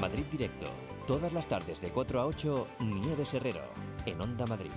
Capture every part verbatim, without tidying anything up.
Madrid Directo. Todas las tardes de cuatro a ocho, Nieves Herrero, en Onda Madrid.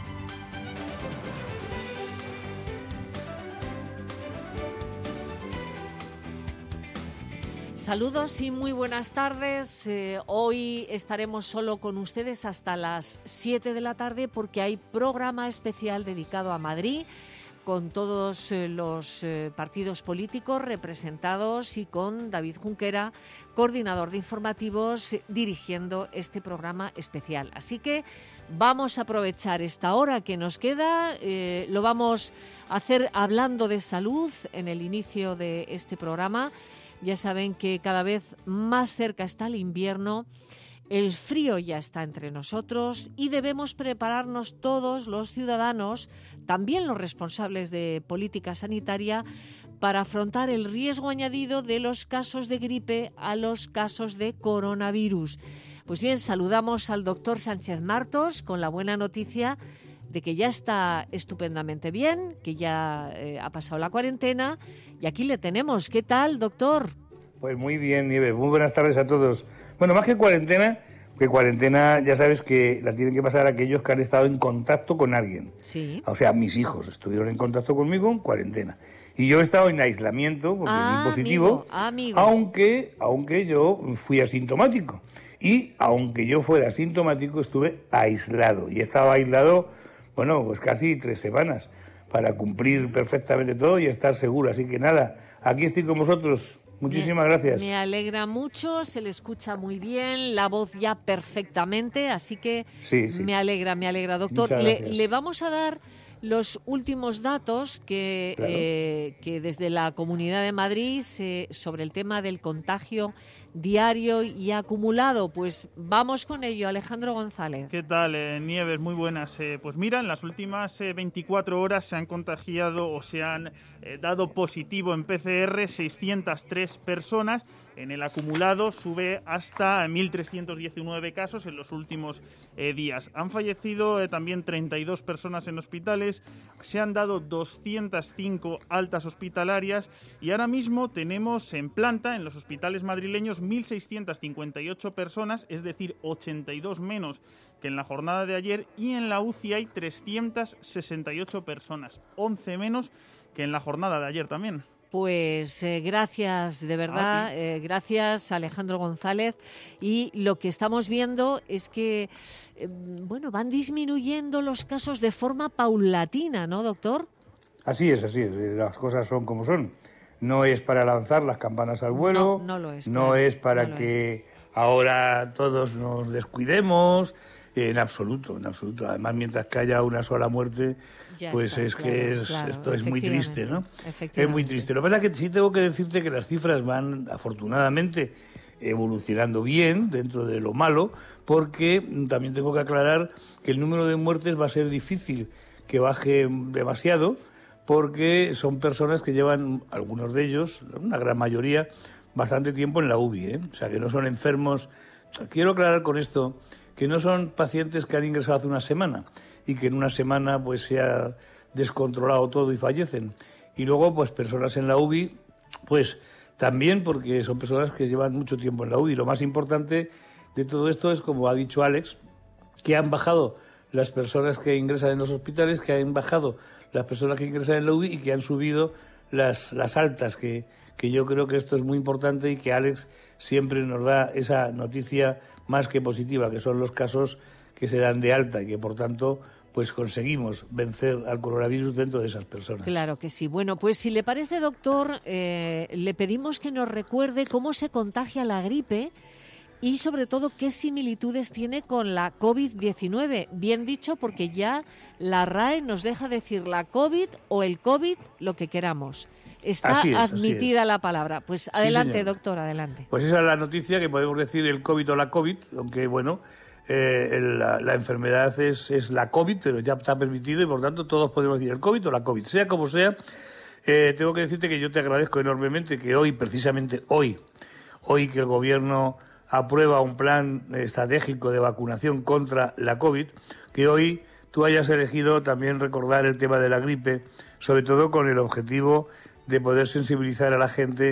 Saludos y muy buenas tardes. Eh, hoy estaremos solo con ustedes hasta las siete de la tarde porque hay programa especial dedicado a Madrid, con todos eh, los eh, partidos políticos representados y con David Junquera, coordinador de informativos, eh, dirigiendo este programa especial. Así que vamos a aprovechar esta hora que nos queda, eh, lo vamos a hacer hablando de salud en el inicio de este programa. Ya saben que cada vez más cerca está el invierno. El frío ya está entre nosotros y debemos prepararnos todos los ciudadanos, también los responsables de política sanitaria, para afrontar el riesgo añadido de los casos de gripe a los casos de coronavirus. Pues bien, saludamos al doctor Sánchez Martos con la buena noticia de que ya está estupendamente bien, que ya eh, ha pasado la cuarentena y aquí le tenemos. ¿Qué tal, doctor? Pues muy bien, Nieves. Muy buenas tardes a todos. Bueno, más que cuarentena, que cuarentena ya sabes que la tienen que pasar aquellos que han estado en contacto con alguien. Sí. O sea, mis hijos estuvieron en contacto conmigo en cuarentena. Y yo he estado en aislamiento, porque ah, di positivo, amigo, amigo. Aunque, aunque yo fui asintomático. Y aunque yo fuera asintomático, estuve aislado. Y he estado aislado, bueno, pues casi tres semanas, para cumplir perfectamente todo y estar seguro. Así que nada, aquí estoy con vosotros. Muchísimas me, gracias. Me alegra mucho, se le escucha muy bien, la voz ya perfectamente, así que sí, sí. me alegra, me alegra, doctor. Le, le vamos a dar los últimos datos que, claro. eh, que desde la Comunidad de Madrid se, sobre el tema del contagio diario y acumulado. Pues vamos con ello, Alejandro González. ¿Qué tal, eh, Nieves? Muy buenas. Eh, pues mira, en las últimas eh, veinticuatro horas se han contagiado o se han eh, dado positivo en P C R seiscientas tres personas. En el acumulado sube hasta mil trescientos diecinueve casos en los últimos eh, días. Han fallecido eh, también treinta y dos personas en hospitales, se han dado doscientas cinco altas hospitalarias y ahora mismo tenemos en planta, en los hospitales madrileños, mil seiscientas cincuenta y ocho personas, es decir, ochenta y dos menos que en la jornada de ayer, y en la U C I hay trescientas sesenta y ocho personas, once menos que en la jornada de ayer también. Pues eh, gracias, de verdad, eh, gracias Alejandro González. Y lo que estamos viendo es que, eh, bueno, van disminuyendo los casos de forma paulatina, ¿no, doctor? Así es, así es, las cosas son como son. No es para lanzar las campanas al vuelo, no, no, lo es, no claro, es para no que es. ahora todos nos descuidemos, en absoluto, en absoluto. Además, mientras que haya una sola muerte, ya pues está, es claro, que es, claro, esto es muy triste, ¿no? Es muy triste. Lo que pasa es que sí tengo que decirte que las cifras van, afortunadamente, evolucionando bien dentro de lo malo, porque también tengo que aclarar que el número de muertes va a ser difícil que baje demasiado, porque son personas que llevan, algunos de ellos, una gran mayoría, bastante tiempo en la U B I, ¿eh? O sea, que no son enfermos. Quiero aclarar con esto que no son pacientes que han ingresado hace una semana y que en una semana pues se ha descontrolado todo y fallecen. Y luego, pues personas en la U B I, pues también porque son personas que llevan mucho tiempo en la U B I. Lo más importante de todo esto es, como ha dicho Alex, que han bajado las personas que ingresan en los hospitales, que han bajado las personas que ingresan en la U B I y que han subido las, las altas, que, que yo creo que esto es muy importante y que Alex siempre nos da esa noticia más que positiva, que son los casos que se dan de alta y que, por tanto, pues conseguimos vencer al coronavirus dentro de esas personas. Claro que sí. Bueno, pues si le parece, doctor, eh, le pedimos que nos recuerde cómo se contagia la gripe y, sobre todo, qué similitudes tiene con la covid diecinueve. Bien dicho, porque ya la R A E nos deja decir la COVID o el COVID, lo que queramos. Está así es, admitida así es. la palabra. Pues adelante, sí, doctor, adelante. Pues esa es la noticia, que podemos decir el COVID o la COVID, aunque, bueno, eh, la, la enfermedad es, es la COVID, pero ya está permitido y, por tanto, todos podemos decir el COVID o la COVID. Sea como sea, eh, tengo que decirte que yo te agradezco enormemente que hoy, precisamente hoy, hoy que el Gobierno aprueba un plan estratégico de vacunación contra la COVID, que hoy tú hayas elegido también recordar el tema de la gripe, sobre todo con el objetivo de poder sensibilizar a la gente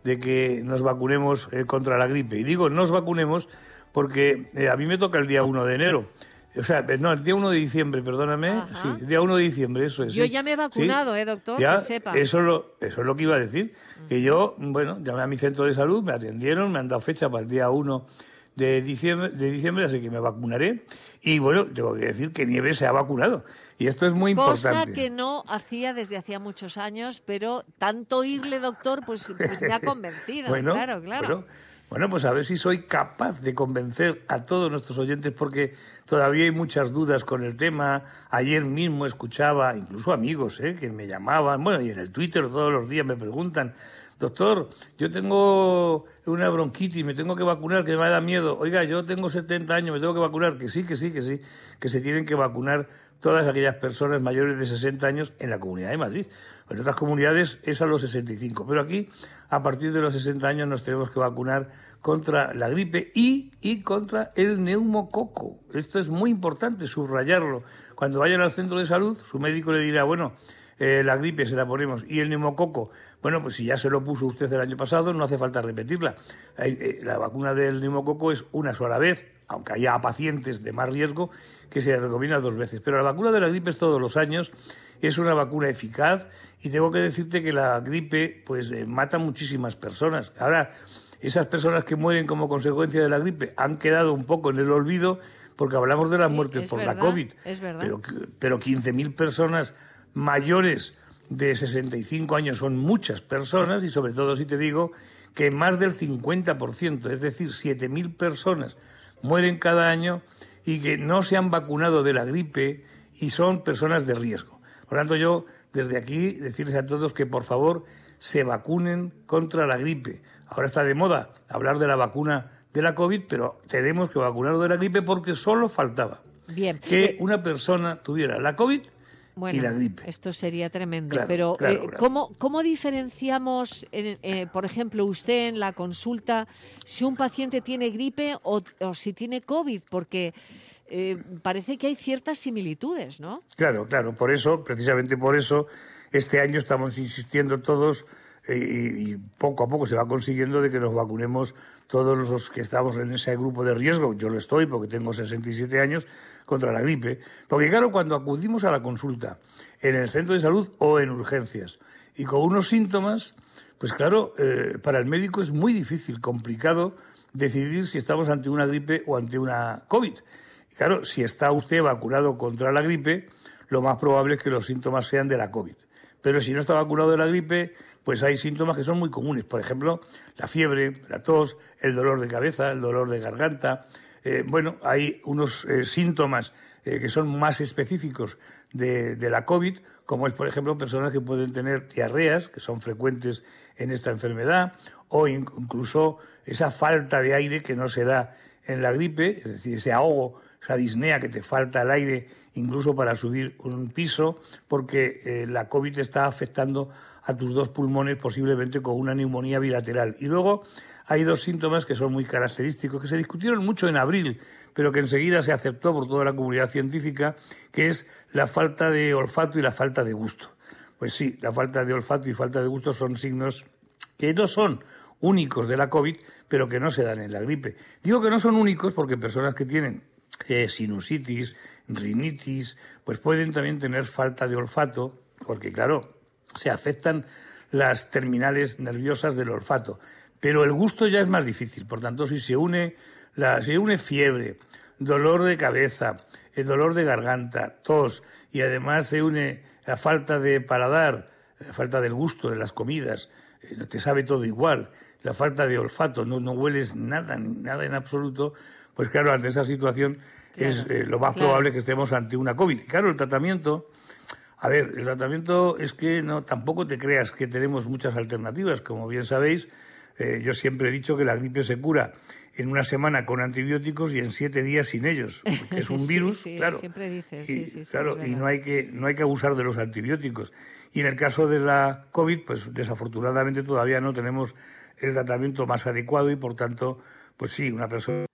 de que nos vacunemos eh, contra la gripe. Y digo nos vacunemos porque eh, a mí me toca el día uno de enero. O sea, no, el día uno de diciembre, perdóname. Ajá. Sí, el día uno de diciembre, eso es. Yo sí. ya me he vacunado, ¿sí? ¿eh, doctor? Ya, que sepa. Eso es, lo, eso es lo que iba a decir. Uh-huh. Que yo, bueno, llamé a mi centro de salud, me atendieron, me han dado fecha para el día uno de diciembre, de diciembre, así que me vacunaré. Y bueno, tengo que decir que Nieves se ha vacunado. Y esto es muy Cosa importante. Cosa que no hacía desde hacía muchos años, pero tanto oírle, doctor, pues, pues me ha convencido. bueno, claro, claro. Bueno, bueno, pues a ver si soy capaz de convencer a todos nuestros oyentes, porque todavía hay muchas dudas con el tema. Ayer mismo escuchaba, incluso amigos, ¿eh? que me llamaban, bueno, y en el Twitter todos los días me preguntan, doctor, yo tengo una bronquitis, me tengo que vacunar, que me da miedo. Oiga, yo tengo setenta años, me tengo que vacunar. Que sí, que sí, que sí, que se tienen que vacunar todas aquellas personas mayores de sesenta años en la Comunidad de Madrid. En otras comunidades es a los sesenta y cinco, pero aquí, a partir de los sesenta años, nos tenemos que vacunar contra la gripe y, y contra el neumococo. Esto es muy importante, subrayarlo. Cuando vayan al centro de salud, su médico le dirá, bueno, eh, la gripe se la ponemos, y el neumococo, bueno, pues si ya se lo puso usted el año pasado, no hace falta repetirla. Eh, la vacuna del neumococo es una sola vez, aunque haya pacientes de más riesgo, que se recomienda dos veces. Pero la vacuna de la gripe es todos los años, es una vacuna eficaz, y tengo que decirte que la gripe pues eh, mata muchísimas personas. Ahora, esas personas que mueren como consecuencia de la gripe han quedado un poco en el olvido, porque hablamos de las sí, muertes por verdad, la COVID, es verdad. pero, pero quince mil personas mayores de sesenta y cinco años son muchas personas, y sobre todo si te digo que más del cincuenta por ciento, es decir, siete mil personas mueren cada año y que no se han vacunado de la gripe y son personas de riesgo. Por lo tanto, yo desde aquí decirles a todos que por favor se vacunen contra la gripe. Ahora está de moda hablar de la vacuna de la COVID, pero tenemos que vacunarnos de la gripe porque solo faltaba Bien. que una persona tuviera la COVID bueno, y la gripe. Esto sería tremendo. Claro, pero claro, eh, claro. ¿cómo, ¿cómo diferenciamos, eh, eh, por ejemplo, usted en la consulta, si un paciente tiene gripe o, o si tiene COVID? Porque eh, parece que hay ciertas similitudes, ¿no? Claro, claro. Por eso, precisamente por eso, este año estamos insistiendo todos eh, y, y poco a poco se va consiguiendo de que nos vacunemos todos los que estamos en ese grupo de riesgo. Yo lo estoy porque tengo sesenta y siete años, contra la gripe. Porque claro, cuando acudimos a la consulta en el centro de salud o en urgencias y con unos síntomas, pues claro, eh, para el médico es muy difícil, complicado decidir si estamos ante una gripe o ante una COVID. Y claro, si está usted vacunado contra la gripe, lo más probable es que los síntomas sean de la COVID. Pero si no está vacunado de la gripe, pues hay síntomas que son muy comunes. Por ejemplo, la fiebre, la tos, el dolor de cabeza, el dolor de garganta. Eh, bueno, hay unos eh, síntomas eh, que son más específicos de, de la COVID, como es, por ejemplo, personas que pueden tener diarreas, que son frecuentes en esta enfermedad, o incluso esa falta de aire que no se da en la gripe, es decir, ese ahogo, esa disnea que te falta el aire incluso para subir un piso, porque eh, la COVID está afectando a tus dos pulmones, posiblemente con una neumonía bilateral. Y luego hay dos síntomas que son muy característicos, que se discutieron mucho en abril, pero que enseguida se aceptó por toda la comunidad científica, que es la falta de olfato y la falta de gusto. Pues sí, la falta de olfato y falta de gusto son signos que no son únicos de la COVID, pero que no se dan en la gripe. Digo que no son únicos porque personas que tienen eh, sinusitis, rinitis, pues pueden también tener falta de olfato, porque claro, se afectan las terminales nerviosas del olfato. Pero el gusto ya es más difícil, por tanto, si se une, la, se une fiebre, dolor de cabeza, el dolor de garganta, tos, y además se une la falta de paladar, la falta del gusto de las comidas, eh, te sabe todo igual, la falta de olfato, no, no hueles nada, ni nada en absoluto, pues claro, ante esa situación claro, es eh, lo más claro. probable que estemos ante una COVID. Y claro, el tratamiento... A ver, el tratamiento es que no tampoco te creas que tenemos muchas alternativas. Como bien sabéis, eh, yo siempre he dicho que la gripe se cura en una semana con antibióticos y en siete días sin ellos, porque es un virus, sí, sí, claro. Siempre dices, y, sí, sí, claro, sí, y no hay que no hay que abusar de los antibióticos. Y en el caso de la COVID, pues desafortunadamente todavía no tenemos el tratamiento más adecuado y por tanto, pues sí, una persona.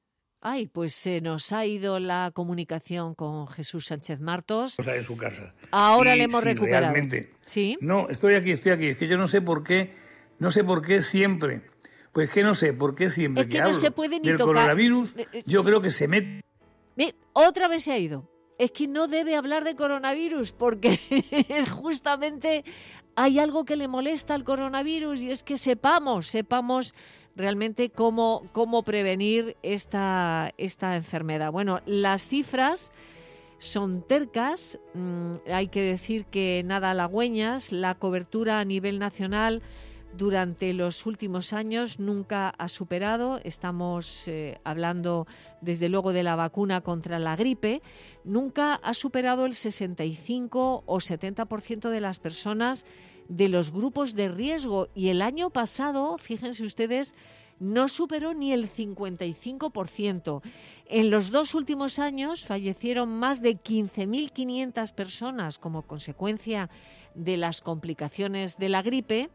Ay, pues se nos ha ido la comunicación con Jesús Sánchez Martos. En su casa. Ahora y le hemos si recuperado. Realmente, ¿Sí? No, estoy aquí, estoy aquí. Es que yo no sé por qué No sé por qué siempre, pues que no sé por qué siempre es que, que no hablo se puede ni del tocar. coronavirus, yo creo que se mete... Otra vez se ha ido. Es que no debe hablar de coronavirus porque es justamente hay algo que le molesta al coronavirus y es que sepamos, sepamos realmente cómo, cómo prevenir esta, esta enfermedad. Bueno, las cifras son tercas, mmm, hay que decir que nada halagüeñas, la cobertura a nivel nacional durante los últimos años nunca ha superado, estamos eh, hablando desde luego de la vacuna contra la gripe, nunca ha superado el sesenta y cinco o setenta por ciento de las personas de los grupos de riesgo y el año pasado, fíjense ustedes, no superó ni el cincuenta y cinco por ciento. En los dos últimos años fallecieron más de quince mil quinientas personas como consecuencia de las complicaciones de la gripe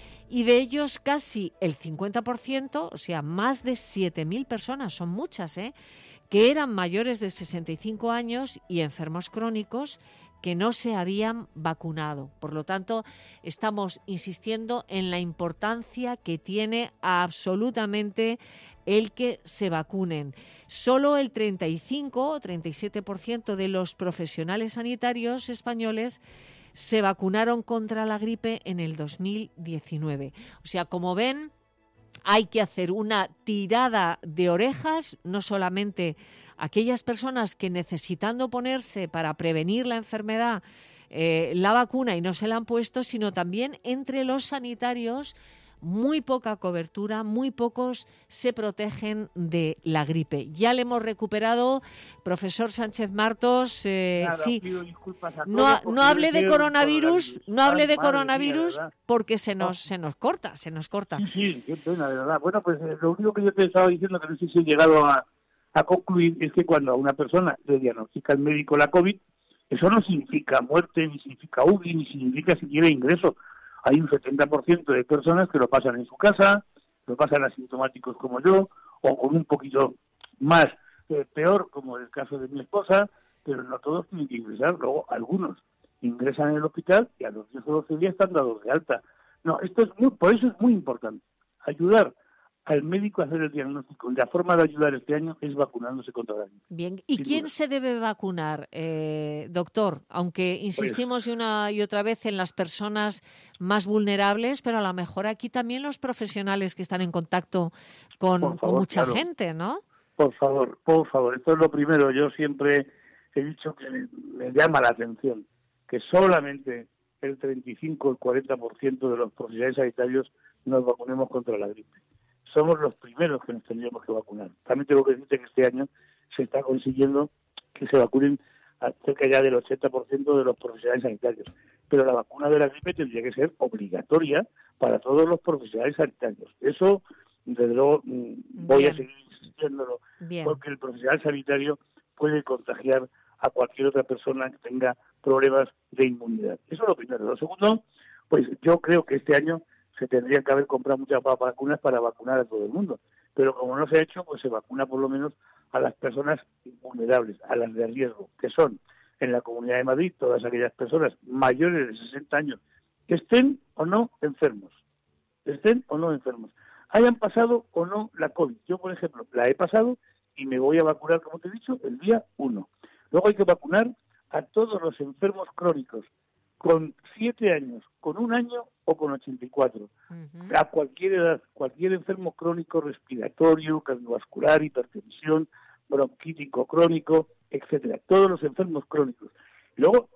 y de ellos casi el cincuenta por ciento, o sea, más de siete mil personas, son muchas, ¿eh?, que eran mayores de sesenta y cinco años y enfermos crónicos que no se habían vacunado. Por lo tanto, estamos insistiendo en la importancia que tiene absolutamente el que se vacunen. Solo el treinta y cinco o treinta y siete por ciento de los profesionales sanitarios españoles se vacunaron contra la gripe en el dos mil diecinueve. O sea, como ven, hay que hacer una tirada de orejas, no solamente aquellas personas que necesitando ponerse para prevenir la enfermedad eh, la vacuna y no se la han puesto, sino también entre los sanitarios. Muy poca cobertura, muy pocos se protegen de la gripe. Ya le hemos recuperado, profesor Sánchez Martos. Eh, Nada, sí, pido disculpas a no, todos no hable de coronavirus, coronavirus. no hable Ay, de madre coronavirus mía, porque se nos, Oh. se nos corta, se nos corta. Sí, sí, qué pena, de verdad. Bueno, pues eh, lo único que yo te estaba diciendo, que no sé si he llegado a, a concluir, es que cuando a una persona le diagnostica el médico la COVID, eso no significa muerte, ni significa U B I, ni significa siquiera ingreso. Hay un setenta por ciento de personas que lo pasan en su casa, lo pasan asintomáticos como yo, o con un poquito más eh, peor, como el caso de mi esposa, pero no todos tienen que ingresar. Luego, algunos ingresan en el hospital y a los diez o doce días están dados de alta. No, esto es muy, por eso es muy importante, ayudar al médico a hacer el diagnóstico. Y la forma de ayudar este año es vacunándose contra la gripe. Bien, ¿y Sin quién duda. se debe vacunar, eh, doctor? Aunque insistimos Pues, una y otra vez en las personas más vulnerables, pero a lo mejor aquí también los profesionales que están en contacto con, Por favor, con mucha claro. gente, ¿no? Por favor, por favor, esto es lo primero. Yo siempre he dicho que me, me llama la atención que solamente el treinta y cinco o el cuarenta por ciento de los profesionales sanitarios nos vacunemos contra la gripe. Somos los primeros que nos tendríamos que vacunar. También tengo que decirte que este año se está consiguiendo que se vacunen a cerca ya del ochenta por ciento de los profesionales sanitarios. Pero la vacuna de la gripe tendría que ser obligatoria para todos los profesionales sanitarios. Eso, desde luego, mm, voy Bien. a seguir insistiéndolo, Bien. porque el profesional sanitario puede contagiar a cualquier otra persona que tenga problemas de inmunidad. Eso es lo primero. Lo segundo, pues yo creo que este año se tendría que haber comprado muchas vacunas para vacunar a todo el mundo. Pero como no se ha hecho, pues se vacuna por lo menos a las personas vulnerables, a las de riesgo, que son en la Comunidad de Madrid todas aquellas personas mayores de sesenta años que estén o no enfermos, estén o no enfermos, hayan pasado o no la COVID. Yo, por ejemplo, la he pasado y me voy a vacunar, como te he dicho, el día uno. Luego hay que vacunar a todos los enfermos crónicos, con siete años, con un año o con ochenta y cuatro. Ujú. A cualquier edad, cualquier enfermo crónico respiratorio, cardiovascular, hipertensión, bronquítico crónico, etcétera. Todos los enfermos crónicos. Y luego,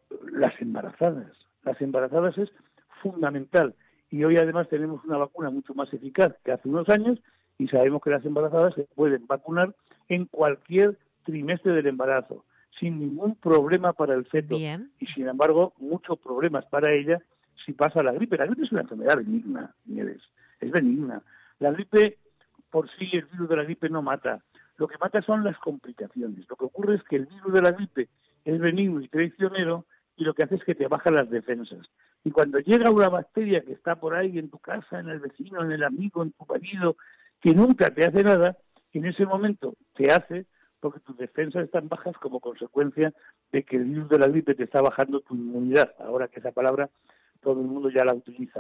las embarazadas. Las embarazadas es fundamental. Y hoy además tenemos una vacuna mucho más eficaz que hace unos años y sabemos que las embarazadas se pueden vacunar en cualquier trimestre del embarazo, sin ningún problema para el feto. Bien. Y sin embargo, muchos problemas para ella si pasa la gripe. La gripe es una enfermedad benigna, Nieves, es benigna. La gripe, por sí, el virus de la gripe no mata. Lo que mata son las complicaciones. Lo que ocurre es que el virus de la gripe es benigno y traicionero y lo que hace es que te baja las defensas. Y cuando llega una bacteria que está por ahí en tu casa, en el vecino, en el amigo, en tu marido, que nunca te hace nada, en ese momento te hace porque tus defensas están bajas como consecuencia de que el virus de la gripe te está bajando tu inmunidad, ahora que esa palabra todo el mundo ya la utiliza.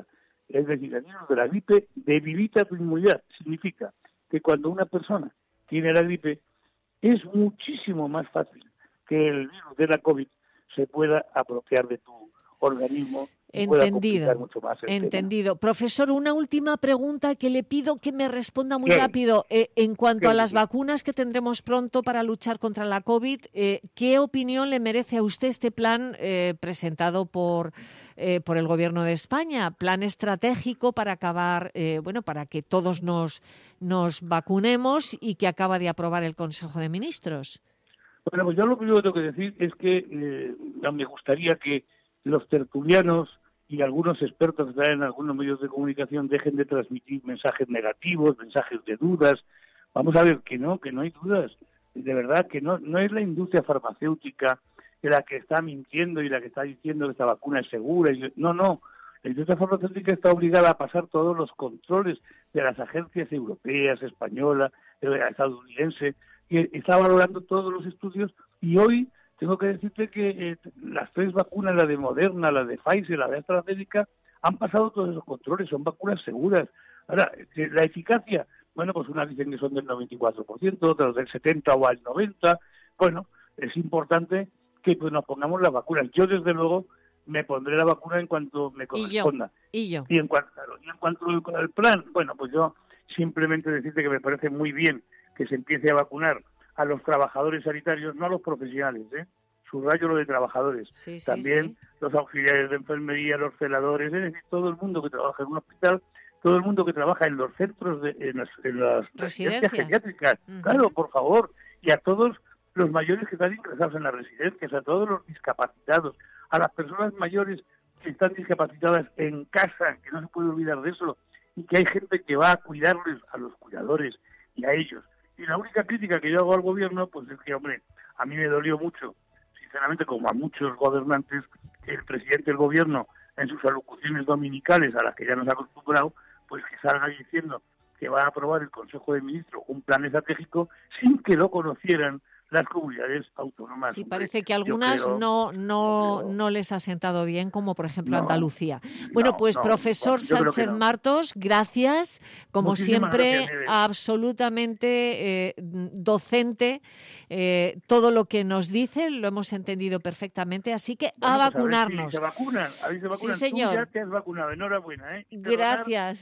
Es decir, el virus de la gripe debilita tu inmunidad. Significa que cuando una persona tiene la gripe, es muchísimo más fácil que el virus de la COVID se pueda apropiar de tu organismo. Entendido, entendido. Tema. Profesor, una última pregunta que le pido que me responda muy ¿Qué? rápido. Eh, en cuanto ¿Qué? a las vacunas que tendremos pronto para luchar contra la COVID, eh, ¿qué opinión le merece a usted este plan eh, presentado por, eh, por el Gobierno de España? Plan estratégico para acabar, eh, bueno, para que todos nos, nos vacunemos y que acaba de aprobar el Consejo de Ministros. Bueno, pues yo lo primero que tengo que decir es que eh, me gustaría que los tertulianos y algunos expertos que están en algunos medios de comunicación dejen de transmitir mensajes negativos, mensajes de dudas. Vamos a ver que no, que no hay dudas. De verdad que no, no es la industria farmacéutica la que está mintiendo y la que está diciendo que esta vacuna es segura. No, no. La industria farmacéutica está obligada a pasar todos los controles de las agencias europeas, españolas, estadounidenses, y está valorando todos los estudios. Y hoy tengo que decirte que eh, las tres vacunas, la de Moderna, la de Pfizer, la de AstraZeneca, han pasado todos esos controles, son vacunas seguras. Ahora, la eficacia, bueno, pues unas dicen que son del noventa y cuatro por ciento, otras del setenta por ciento o al noventa por ciento. Bueno, es importante que pues, nos pongamos las vacunas. Yo, desde luego, me pondré la vacuna en cuanto me corresponda. Y yo. Y, yo. y, en, cuanto, claro, y en cuanto al plan, bueno, pues yo simplemente decirte que me parece muy bien que se empiece a vacunar a los trabajadores sanitarios, no a los profesionales, ¿eh? Subrayo lo de trabajadores. Sí, sí, También sí. los auxiliares de enfermería, los celadores, es decir, todo el mundo que trabaja en un hospital, todo el mundo que trabaja en los centros, de, en, las, en las residencias geriátricas. Uh-huh. Claro, por favor. Y a todos los mayores que están ingresados en las residencias, a todos los discapacitados, a las personas mayores que están discapacitadas en casa, que no se puede olvidar de eso, y que hay gente que va a cuidarles, a los cuidadores y a ellos. Y la única crítica que yo hago al gobierno, pues es que, hombre, a mí me dolió mucho, sinceramente, como a muchos gobernantes, que el presidente del gobierno, en sus alocuciones dominicales, a las que ya nos ha acostumbrado, pues que salga diciendo que va a aprobar el Consejo de Ministros un plan estratégico sin que lo conocieran las comunidades autónomas. Sí, parece que algunas creo, no no creo, no les ha sentado bien, como por ejemplo no, Andalucía. Bueno, no, pues no, profesor bueno, Sánchez no. Martos, gracias, como Muchísimas siempre, gracias, absolutamente eh, docente. Eh, todo lo que nos dice lo hemos entendido perfecamente, así que bueno, a pues vacunarnos. A ver si se vacunan, a ver si se vacunan. Sí, señor. Tú ya te has vacunado, enhorabuena. ¿eh? Gracias.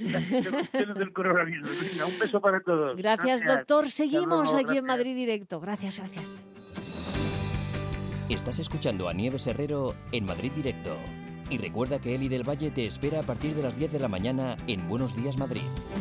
Del coronavirus. Venga, un beso para todos. Gracias, gracias. doctor. Seguimos luego, aquí gracias. en Madrid Directo. Gracias, gracias. Estás escuchando a Nieves Herrero en Madrid Directo. Y recuerda que Eli del Valle te espera a partir de las diez de la mañana en Buenos Días Madrid.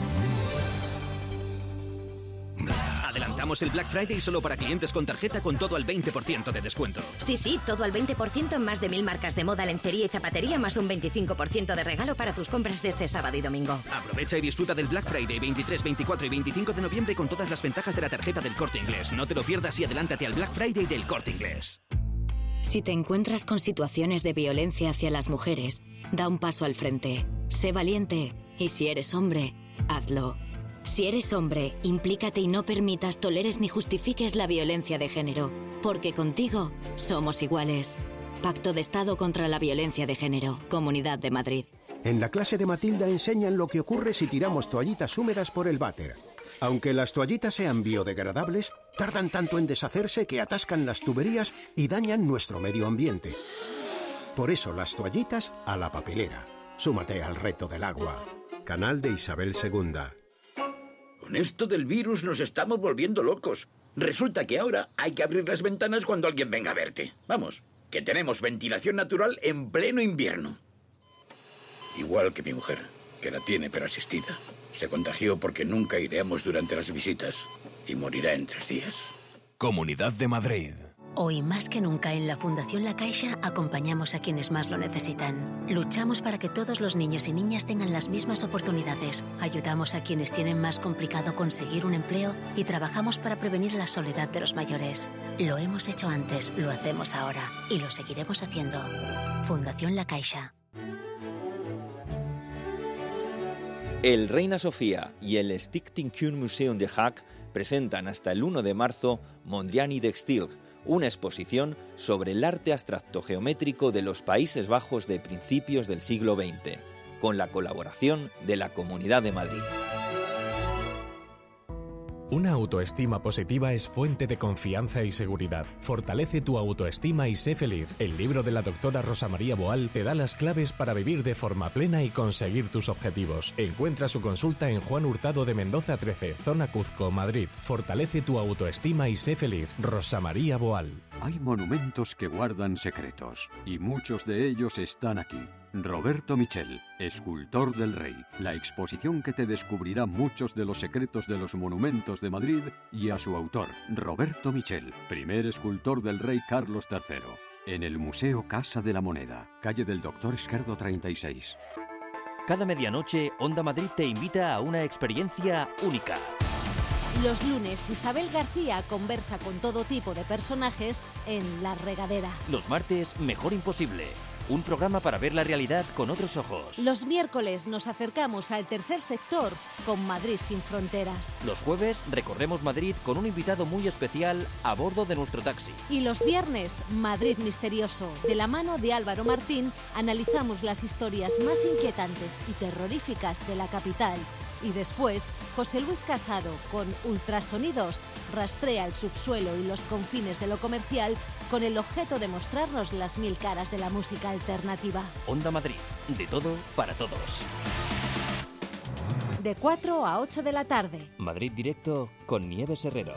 Adelantamos el Black Friday solo para clientes con tarjeta con todo al veinte por ciento de descuento. Sí, sí, todo al veinte por ciento en más de mil marcas de moda, lencería y zapatería, más un veinticinco por ciento de regalo para tus compras de este sábado y domingo. Aprovecha y disfruta del Black Friday veintitrés, veinticuatro y veinticinco de noviembre con todas las ventajas de la tarjeta del Corte Inglés. No te lo pierdas y adelántate al Black Friday del Corte Inglés. Si te encuentras con situaciones de violencia hacia las mujeres, da un paso al frente. Sé valiente y si eres hombre, hazlo. Si eres hombre, implícate y no permitas, toleres ni justifiques la violencia de género, porque contigo somos iguales. Pacto de Estado contra la Violencia de Género, Comunidad de Madrid. En la clase de Matilda enseñan lo que ocurre si tiramos toallitas húmedas por el váter. Aunque las toallitas sean biodegradables, tardan tanto en deshacerse que atascan las tuberías y dañan nuestro medio ambiente. Por eso las toallitas a la papelera. Súmate al reto del agua. Canal de Isabel segunda. Con esto del virus nos estamos volviendo locos. Resulta que ahora hay que abrir las ventanas cuando alguien venga a verte. Vamos, que tenemos ventilación natural en pleno invierno. Igual que mi mujer, que la tiene pero asistida. Se contagió porque nunca aireamos durante las visitas y morirá en tres días. Comunidad de Madrid. Hoy más que nunca en la Fundación La Caixa acompañamos a quienes más lo necesitan. Luchamos para que todos los niños y niñas tengan las mismas oportunidades. Ayudamos a quienes tienen más complicado conseguir un empleo y trabajamos para prevenir la soledad de los mayores. Lo hemos hecho antes, lo hacemos ahora y lo seguiremos haciendo. Fundación La Caixa. El Reina Sofía y el Stichting Kunstmuseum de Haag presentan hasta el uno de marzo Mondrian Textil, una exposición sobre el arte abstracto geométrico de los Países Bajos de principios del siglo veinte. con la colaboración de la Comunidad de Madrid. Una autoestima positiva es fuente de confianza y seguridad. Fortalece tu autoestima y sé feliz. El libro de la doctora Rosa María Boal te da las claves para vivir de forma plena y conseguir tus objetivos. Encuentra su consulta en Juan Hurtado de Mendoza trece, Zona Cuzco, Madrid. Fortalece tu autoestima y sé feliz. Rosa María Boal. Hay monumentos que guardan secretos y muchos de ellos están aquí. Roberto Michel, escultor del Rey, la exposición que te descubrirá muchos de los secretos de los monumentos de Madrid y a su autor, Roberto Michel, primer escultor del Rey Carlos tercero, en el Museo Casa de la Moneda, calle del Doctor Esquerdo treinta y seis. Cada medianoche, Onda Madrid te invita a una experiencia única. Los lunes, Isabel García conversa con todo tipo de personajes en La Regadera. Los martes, Mejor Imposible. Un programa para ver la realidad con otros ojos. Los miércoles nos acercamos al tercer sector con Madrid sin fronteras. Los jueves recorremos Madrid con un invitado muy especial a bordo de nuestro taxi. Y los viernes, Madrid Misterioso. De la mano de Álvaro Martín, analizamos las historias más inquietantes y terroríficas de la capital. Y después, José Luis Casado, con Ultrasonidos, rastrea el subsuelo y los confines de lo comercial con el objeto de mostrarnos las mil caras de la música alternativa. Onda Madrid, de todo para todos. De cuatro a ocho de la tarde. Madrid Directo con Nieves Herrero.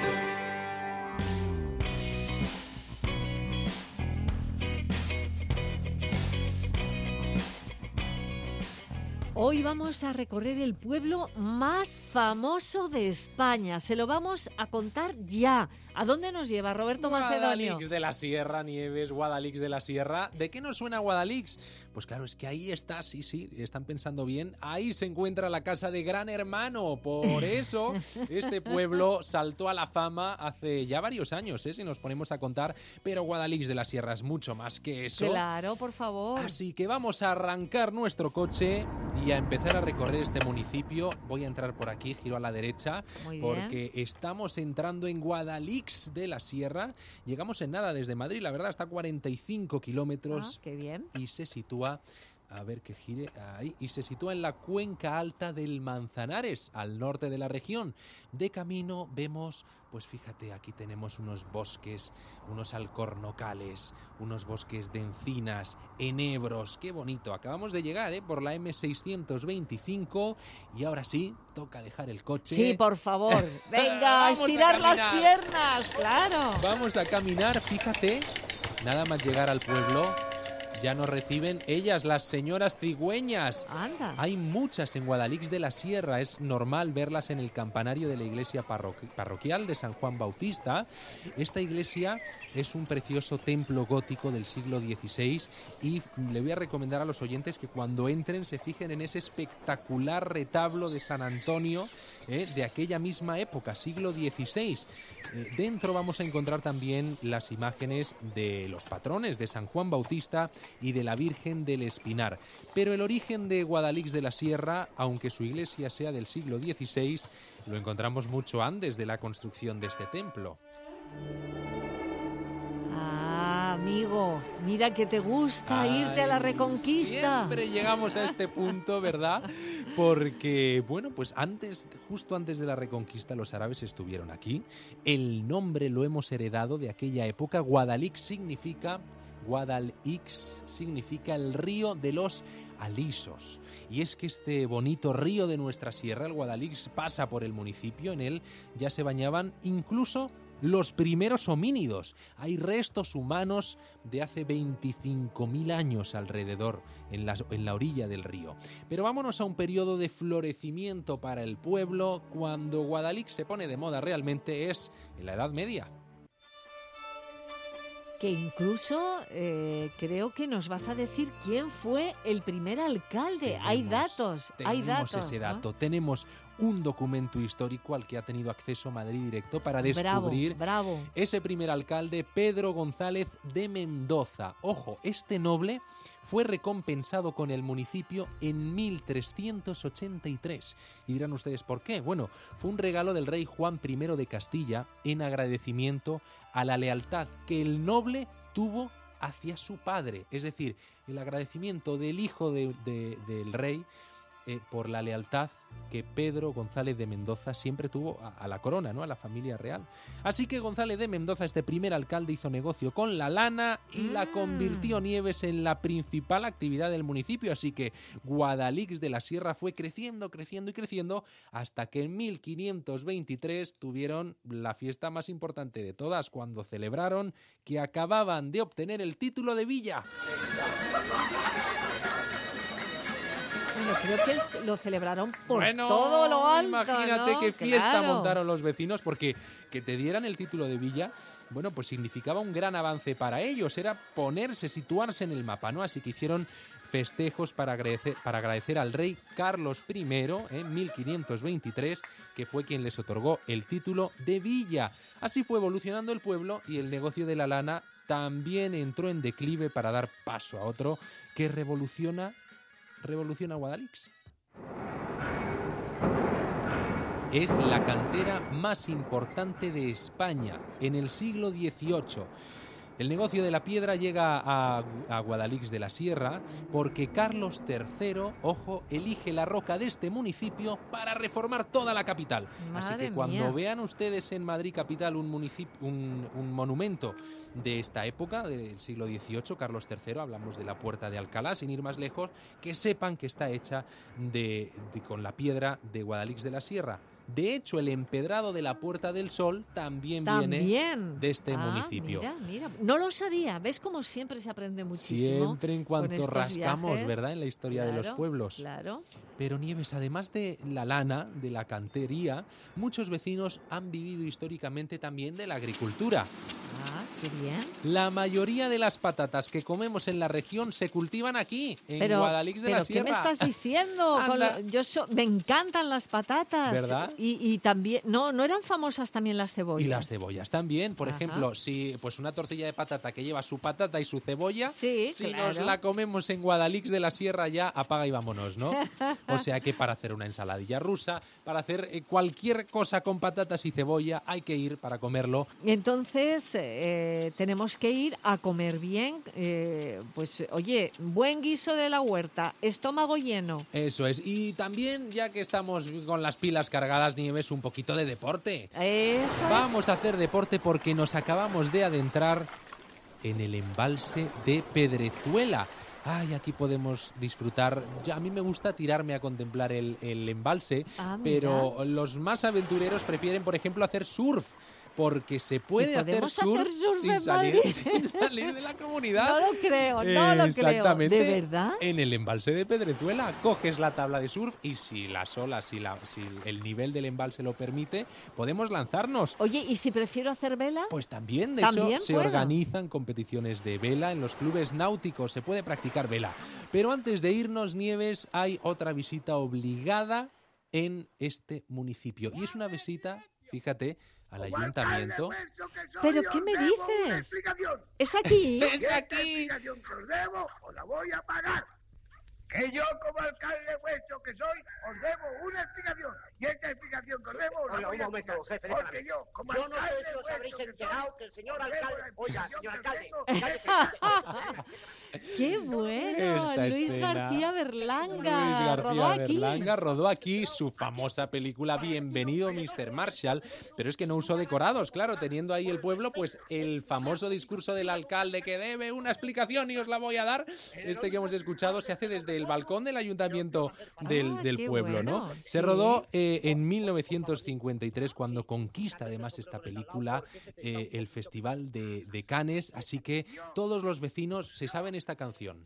Hoy vamos a recorrer el pueblo más famoso de España. Se lo vamos a contar ya. ¿A dónde nos lleva Roberto Macedonio? Guadalix de la Sierra, Nieves, Guadalix de la Sierra. ¿De qué nos suena Guadalix? Pues claro, es que ahí está, sí, sí, están pensando bien. Ahí se encuentra la casa de Gran Hermano. Por eso este pueblo saltó a la fama hace ya varios años, ¿eh? Si nos ponemos a contar. Pero Guadalix de la Sierra es mucho más que eso. Claro, por favor. Así que vamos a arrancar nuestro coche y a empezar a recorrer este municipio. Voy a entrar por aquí, giro a la derecha, Muy porque estamos entrando en Guadalix de la Sierra. Llegamos en nada desde Madrid, la verdad, está a cuarenta y cinco kilómetros. Ah, qué bien. Y se sitúa, a ver que gire ahí, y se sitúa en la cuenca alta del Manzanares, al norte de la región. De camino vemos, pues fíjate, aquí tenemos unos bosques, unos alcornocales, unos bosques de encinas, enebros, qué bonito. Acabamos de llegar, ¿eh? Por la eme seiscientos veinticinco y ahora sí, toca dejar el coche. Sí, por favor. Venga, a estirar a las piernas, claro. Vamos a caminar, fíjate, nada más llegar al pueblo. Ya nos reciben ellas, las señoras cigüeñas. Anda. Hay muchas en Guadalix de la Sierra. Es normal verlas en el campanario de la iglesia parroqui- parroquial de San Juan Bautista. Esta iglesia es un precioso templo gótico del siglo dieciséis y le voy a recomendar a los oyentes que cuando entren se fijen en ese espectacular retablo de San Antonio, eh, de aquella misma época, siglo dieciséis. Eh, dentro vamos a encontrar también las imágenes de los patrones de San Juan Bautista y de la Virgen del Espinar. Pero el origen de Guadalix de la Sierra, aunque su iglesia sea del siglo dieciséis, lo encontramos mucho antes de la construcción de este templo. Ah, amigo, mira que te gusta Ay, irte a la Reconquista. Siempre llegamos a este punto, ¿verdad? Porque, bueno, pues antes, justo antes de la Reconquista, los árabes estuvieron aquí. El nombre lo hemos heredado de aquella época. Guadalix significa... Guadalix significa el río de los alisos. Y es que este bonito río de nuestra sierra, el Guadalix, pasa por el municipio. En él ya se bañaban incluso los primeros homínidos. Hay restos humanos de hace veinticinco mil años alrededor, en la, en la orilla del río. Pero vámonos a un periodo de florecimiento para el pueblo. Cuando Guadalix se pone de moda realmente es en la Edad Media. Que incluso eh, creo que nos vas a decir quién fue el primer alcalde. Tenemos, hay datos, hay tenemos datos. ese ¿no? dato. Tenemos un documento histórico al que ha tenido acceso Madrid Directo para descubrir bravo, bravo. ese primer alcalde, Pedro González de Mendoza. Ojo, este noble fue recompensado con el municipio en mil trescientos ochenta y tres. Y dirán ustedes, ¿por qué? Bueno, fue un regalo del rey Juan primero de Castilla en agradecimiento a la lealtad que el noble tuvo hacia su padre, es decir, el agradecimiento del hijo de, de, del rey eh, por la lealtad que Pedro González de Mendoza siempre tuvo a, a la corona, ¿no? A la familia real. Así que González de Mendoza, este primer alcalde, hizo negocio con la lana y mm. la convirtió, Nieves, en la principal actividad del municipio. Así que Guadalix de la Sierra fue creciendo, creciendo y creciendo hasta que en mil quinientos veintitrés tuvieron la fiesta más importante de todas, cuando celebraron que acababan de obtener el título de villa. Bueno, creo que lo celebraron por bueno, todo lo alto, imagínate ¿no? qué fiesta Claro. montaron los vecinos, porque que te dieran el título de villa, bueno, pues significaba un gran avance para ellos, era ponerse, situarse en el mapa, ¿no? Así que hicieron festejos para agradecer, para agradecer al rey Carlos primero en mil quinientos veintitrés, que fue quien les otorgó el título de villa. Así fue evolucionando el pueblo y el negocio de la lana también entró en declive para dar paso a otro que revoluciona revoluciona Guadalix. Es la cantera más importante de España en el siglo dieciocho. El negocio de la piedra llega a, a Guadalix de la Sierra porque Carlos tercero, ojo, elige la roca de este municipio para reformar toda la capital. Madre Así que cuando mía. vean ustedes en Madrid capital un, municipio, un, un monumento de esta época, del siglo dieciocho, Carlos tercero, hablamos de la Puerta de Alcalá, sin ir más lejos, que sepan que está hecha de, de, con la piedra de Guadalix de la Sierra. De hecho, el empedrado de la Puerta del Sol también, También. viene de este Ah, municipio. Mira, mira. No lo sabía. ¿Ves cómo siempre se aprende muchísimo? Siempre en con cuanto estos rascamos, viajes? ¿verdad? En la historia Claro, de los pueblos. Claro. Pero Nieves, además de la lana, de la cantería, muchos vecinos han vivido históricamente también de la agricultura. Ah, qué bien. La mayoría de las patatas que comemos en la región se cultivan aquí, en pero, Guadalix de pero la Sierra. ¿qué me estás diciendo? Con Anda. lo- yo so- me encantan las patatas. ¿Verdad? Y, y también, no, no eran famosas también las cebollas. Y las cebollas también. Por Ajá. ejemplo, si pues una tortilla de patata que lleva su patata y su cebolla, Sí, si claro. nos la comemos en Guadalix de la Sierra ya apaga y vámonos, ¿no? O sea que para hacer una ensaladilla rusa, para hacer eh, cualquier cosa con patatas y cebolla, hay que ir para comerlo. Entonces, eh, tenemos que ir a comer bien. eh, pues, oye, buen guiso de la huerta, estómago lleno. Eso es. Y también, ya que estamos con las pilas cargadas, Nieves, un poquito de deporte. Eso Vamos a hacer deporte porque nos acabamos de adentrar en el embalse de Pedrezuela. Ay, aquí podemos disfrutar. Ya, a mí me gusta tirarme a contemplar el, el embalse, Ah, mira. pero los más aventureros prefieren, por ejemplo, hacer surf. Porque se puede ¿Y hacer podemos surf, hacer surf sin, en salir, Madrid? sin salir de la comunidad. No lo creo, no lo creo. Exactamente. ¿De verdad? En el embalse de Pedrezuela coges la tabla de surf y si las olas, si, la, si el nivel del embalse lo permite, podemos lanzarnos. Oye, ¿y si prefiero hacer vela? Pues también, de ¿También hecho, se puedo? organizan competiciones de vela en los clubes náuticos, se puede practicar vela. Pero antes de irnos, Nieves, hay otra visita obligada en este municipio. Y es una visita, fíjate, al ayuntamiento. ¿Pero qué me dices? ¿Es aquí? ¡Es Esta aquí! explicación que os debo, os la voy a pagar. Que yo, como alcalde vuestro que soy, os debo una explicación. Y esta explicación que os debo, os la Oiga, voy un a momento, explicar. jefe, Porque déjame. yo, como Yo no sé alcalde si os habréis vuestro que enterado soy, que el señor os debo alcalde... la Oiga, explicación señor que alcalde, os cállese. ¡Qué bueno! Esta Luis escena. García Berlanga Luis García rodó aquí. Berlanga rodó aquí su famosa película Bienvenido mister Marshall, pero es que no usó decorados, claro, teniendo ahí el pueblo, pues el famoso discurso del alcalde que debe una explicación y os la voy a dar, este que hemos escuchado se hace desde el balcón del ayuntamiento del, Ah, del qué pueblo, ¿no? bueno, Se sí. rodó eh, en mil novecientos cincuenta y tres cuando conquista además esta película eh, el Festival de, de Cannes, así que todos los vecinos se saben esta canción.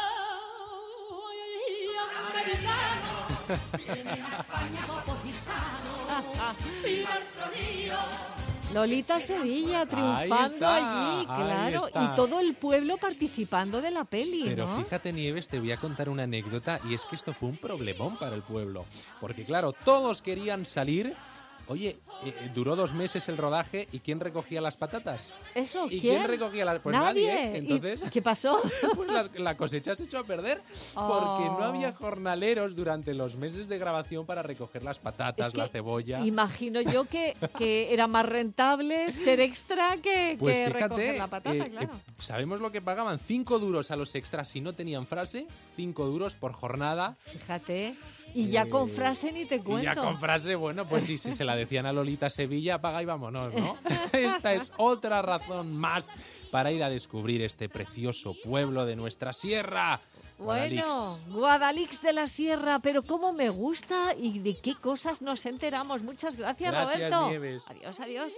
Lolita Sevilla triunfando Ahí está, allí, ahí claro. está. Y todo el pueblo participando de la peli, Pero ¿no? fíjate, Nieves, te voy a contar una anécdota y es que esto fue un problemón para el pueblo. Porque claro, todos querían salir Oye, eh, duró dos meses el rodaje y ¿quién recogía las patatas? ¿Eso? ¿Y ¿quién? quién recogía las? Pues nadie. nadie. ¿eh? Entonces, ¿Y qué pasó? Pues la, la cosecha se echó a perder Oh. porque no había jornaleros durante los meses de grabación para recoger las patatas, Es que la cebolla. Imagino yo que, que era más rentable ser extra que, Pues que fíjate, recoger la patata, eh, claro. eh, sabemos lo que pagaban, cinco duros a los extras si no tenían frase, cinco duros por jornada. Fíjate. Y ya con frase ni te cuento. Y ya con frase, bueno, pues sí, si se la decían a Lolita Sevilla, apaga y vámonos, ¿no? Esta es otra razón más para ir a descubrir este precioso pueblo de nuestra sierra. Bueno, Guadalix. Guadalix de la Sierra, pero cómo me gusta y de qué cosas nos enteramos. Muchas gracias, Gracias, Roberto. Nieves. Adiós, adiós.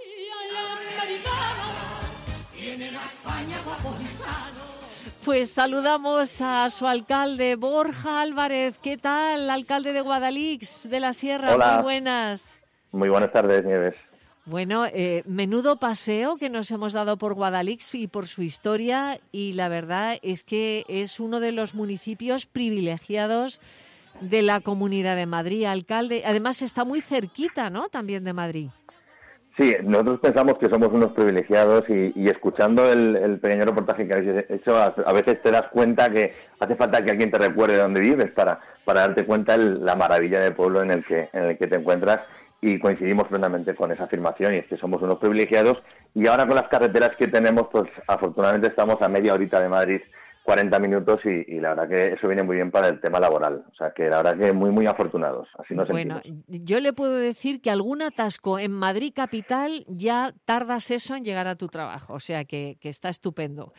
Pues saludamos a su alcalde, Borja Álvarez. ¿Qué tal, alcalde de Guadalix de la Sierra? Hola. Muy buenas. Muy buenas tardes, Nieves. Bueno, eh, menudo paseo que nos hemos dado por Guadalix y por su historia, y la verdad es que es uno de los municipios privilegiados de la Comunidad de Madrid, alcalde. Además está muy cerquita, ¿no?, también de Madrid. Sí, nosotros pensamos que somos unos privilegiados y, y escuchando el, el pequeño reportaje que habéis hecho, a, a veces te das cuenta que hace falta que alguien te recuerde dónde vives para, para darte cuenta el, la maravilla del pueblo en el que, en el que te encuentras. Y coincidimos plenamente con esa afirmación, y es que somos unos privilegiados. Y ahora con las carreteras que tenemos, pues afortunadamente estamos a media horita de Madrid, cuarenta minutos, y, y la verdad que eso viene muy bien para el tema laboral. O sea que la verdad que muy, muy afortunados. Así nos Bueno, sentimos. yo le puedo decir que algún atasco en Madrid capital ya tardas eso en llegar a tu trabajo, o sea que, que está estupendo.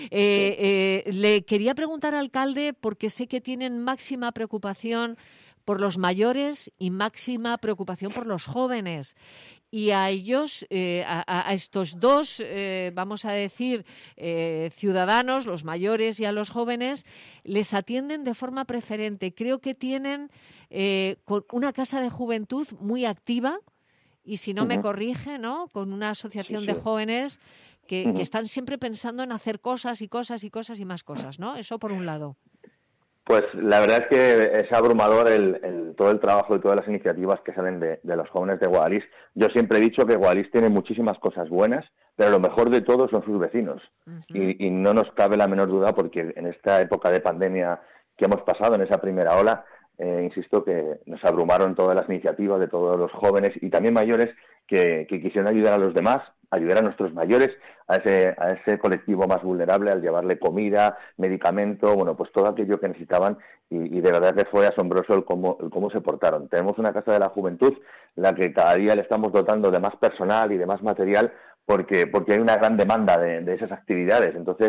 Eh, eh, le quería preguntar, alcalde, porque sé que tienen máxima preocupación por los mayores y máxima preocupación por los jóvenes. Y a ellos, eh, a, a estos dos, eh, vamos a decir, eh, ciudadanos, los mayores y a los jóvenes, les atienden de forma preferente. Creo que tienen eh, con una casa de juventud muy activa, y si no uh-huh. me corrige, ¿no?, con una asociación sí, sí. de jóvenes que, uh-huh. que están siempre pensando en hacer cosas y cosas y cosas y más cosas, ¿no? Eso por un lado. Pues la verdad es que es abrumador el, el, todo el trabajo y todas las iniciativas que salen de, de los jóvenes de Guadalix. Yo siempre he dicho que Guadalix tiene muchísimas cosas buenas, pero lo mejor de todo son sus vecinos. Uh-huh. Y, y no nos cabe la menor duda, porque en esta época de pandemia que hemos pasado, en esa primera ola, eh, insisto que nos abrumaron todas las iniciativas de todos los jóvenes y también mayores que, que quisieron ayudar a los demás, ayudar a nuestros mayores, a ese, a ese colectivo más vulnerable, al llevarle comida, medicamento, bueno, pues todo aquello que necesitaban, y, y de verdad que fue asombroso el cómo, el cómo se portaron. Tenemos una Casa de la Juventud, la que cada día le estamos dotando de más personal y de más material, porque, porque hay una gran demanda de, de esas actividades. Entonces,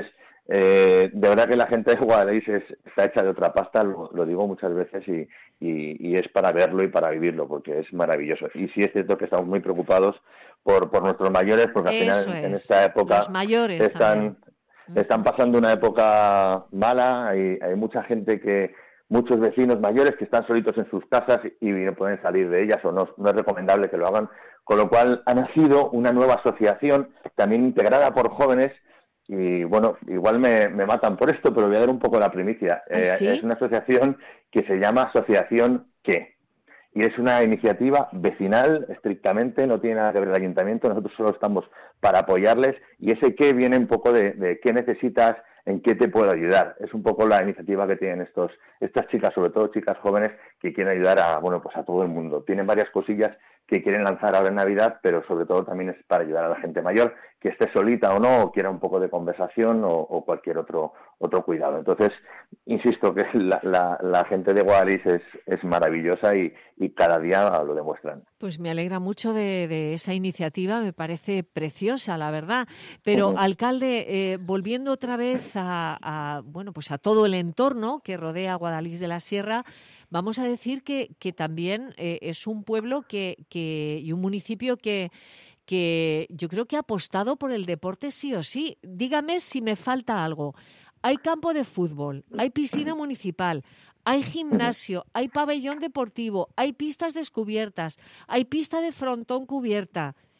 eh, de verdad que la gente de Guadalix es, está hecha de otra pasta, lo, lo digo muchas veces, y, y, y es para verlo y para vivirlo, porque es maravilloso. Y sí es cierto que estamos muy preocupados por, por nuestros mayores, porque al Eso final en, es. en esta época Los mayores están, están pasando una época mala. Hay, hay mucha gente que, muchos vecinos mayores que están solitos en sus casas y no pueden salir de ellas, o no, no es recomendable que lo hagan, con lo cual ha nacido una nueva asociación también integrada por jóvenes. Y bueno, igual me, me matan por esto, pero voy a dar un poco la primicia. Eh, ¿Sí? Es una asociación que se llama Asociación ¿Qué? Y es una iniciativa vecinal estrictamente, no tiene nada que ver el ayuntamiento, nosotros solo estamos para apoyarles, y ese qué viene un poco de, de qué necesitas, en qué te puedo ayudar. Es un poco la iniciativa que tienen estos estas chicas, sobre todo chicas jóvenes, que quieren ayudar a bueno pues a todo el mundo. Tienen varias cosillas que quieren lanzar ahora en Navidad, pero sobre todo también es para ayudar a la gente mayor, que esté solita o no, o quiera un poco de conversación o, o cualquier otro otro cuidado. Entonces, insisto que la, la, la gente de Guadalix es, es maravillosa y, y cada día lo demuestran. Pues me alegra mucho de, de esa iniciativa, me parece preciosa, la verdad. Pero, uh-huh. alcalde, eh, volviendo otra vez a, a, bueno, pues a todo el entorno que rodea Guadalix de la Sierra, vamos a decir que, que también eh, es un pueblo que, que, y un municipio que, que yo creo que ha apostado por el deporte sí o sí. Dígame si me falta algo. Hay campo de fútbol, hay piscina municipal, hay gimnasio, hay pabellón deportivo, hay pistas descubiertas, hay pista de frontón cubierta.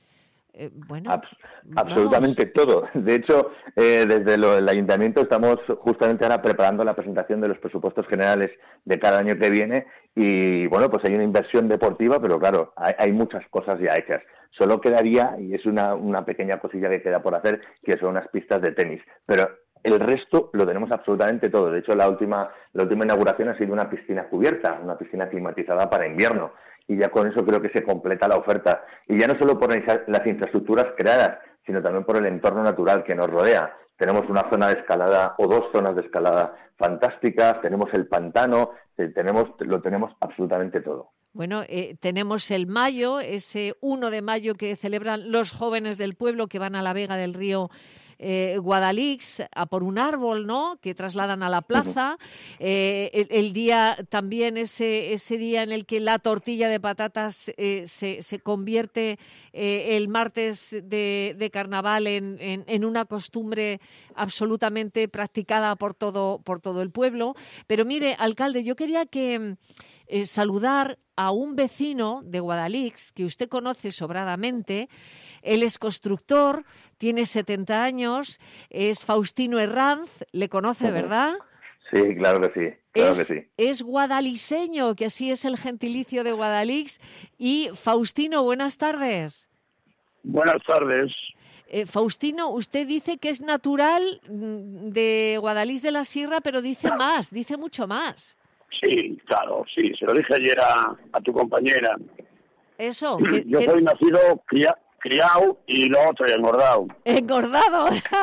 Eh, bueno, Abs- absolutamente vamos. todo. De hecho, eh, desde lo, el Ayuntamiento estamos justamente ahora preparando la presentación de los presupuestos generales de cada año que viene y, bueno, pues hay una inversión deportiva, pero claro, hay, hay muchas cosas ya hechas. Solo quedaría, y es una, una pequeña cosilla que queda por hacer, que son unas pistas de tenis. Pero el resto lo tenemos absolutamente todo. De hecho, la última, la última inauguración ha sido una piscina cubierta, una piscina climatizada para invierno. Y ya con eso creo que se completa la oferta. Y ya no solo por las infraestructuras creadas, sino también por el entorno natural que nos rodea. Tenemos una zona de escalada o dos zonas de escalada fantásticas, tenemos el pantano, tenemos, lo tenemos absolutamente todo. Bueno, eh, tenemos el mayo, ese uno de mayo que celebran los jóvenes del pueblo que van a la Vega del Río eh, Guadalix a por un árbol, ¿no?, que trasladan a la plaza. Eh, el, el día también, ese, ese día en el que la tortilla de patatas eh, se, se convierte eh, el martes de, de carnaval en, en, en una costumbre absolutamente practicada por todo, por todo el pueblo. Pero mire, alcalde, yo quería que eh, saludar a un vecino de Guadalix que usted conoce sobradamente. Él es constructor, tiene setenta años, es Faustino Herranz, le conoce, ¿verdad? Sí, claro que sí, claro es, que sí. Es guadaliceño, que así es el gentilicio de Guadalix. Y Faustino, buenas tardes. Buenas tardes. Eh, Faustino, usted dice que es natural de Guadalix de la Sierra, pero dice más, dice mucho más. Sí, claro, sí, se lo dije ayer a, a tu compañera. Eso. Que, Yo que... soy nacido, cria, criado y luego estoy engordado. Engordado.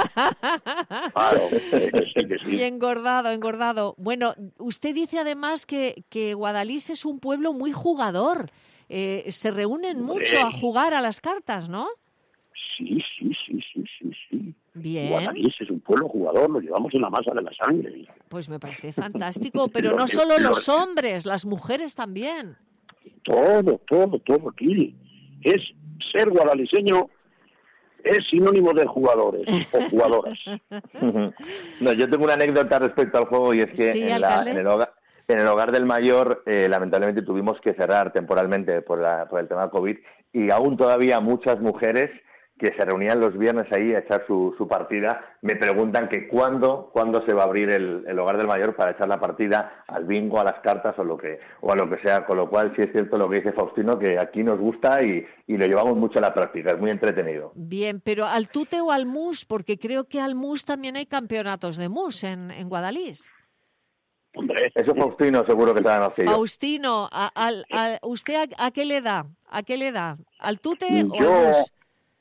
Claro, que sí, que sí. Y engordado, engordado. Bueno, usted dice además que, que Guadalix es un pueblo muy jugador. Eh, se reúnen mucho a jugar a las cartas, ¿no? Sí, sí, sí, sí, sí, sí. Bien. Guadalix es un pueblo jugador, lo llevamos en la masa de la sangre. Pues me parece fantástico, pero Lo no que- solo lo los que- hombres, las mujeres también. Todo, todo, todo aquí. Es ser guadaliceño es sinónimo de jugadores o jugadoras. No, yo tengo una anécdota respecto al juego y es que Sí, en, la- alcalde. en el hogar, en el hogar del mayor eh, lamentablemente tuvimos que cerrar temporalmente por, la, por el tema COVID y aún todavía muchas mujeres que se reunían los viernes ahí a echar su, su partida me preguntan que cuándo, cuándo se va a abrir el, el hogar del mayor para echar la partida al bingo, a las cartas o lo que o a lo que sea, con lo cual sí es cierto lo que dice Faustino, que aquí nos gusta y, y lo llevamos mucho a la práctica, es muy entretenido. Bien, pero ¿al tute o al mus? Porque creo que al mus también hay campeonatos de mus en, en Guadalix. Hombre, eso Faustino seguro que sabe más que yo. Faustino, a, al- a- ¿usted a, a qué le da? ¿A qué le da? ¿Al tute o Yo, al mus?